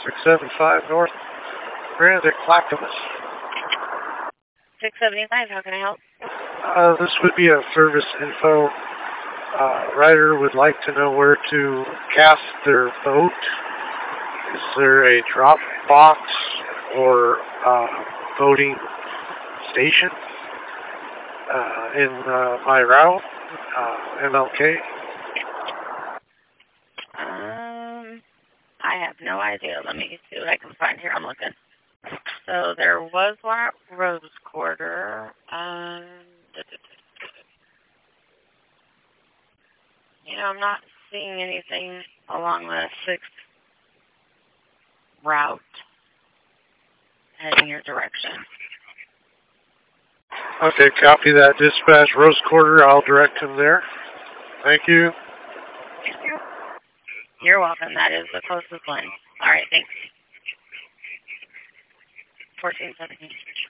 675 North Grand at Clackamas. 675, how can I help? This would be a service info. Rider would like to know where to cast their boat. Is there a drop box or boating station in my route, MLK? I have no idea. Let me see what I can find here. I'm looking. So there was one at Rose Quarter. I'm not seeing anything along the 6th route heading your direction. Okay, copy that. Dispatch Rose Quarter. I'll direct him there. Thank you. You're welcome. That is the closest one. All right, thanks. 1417.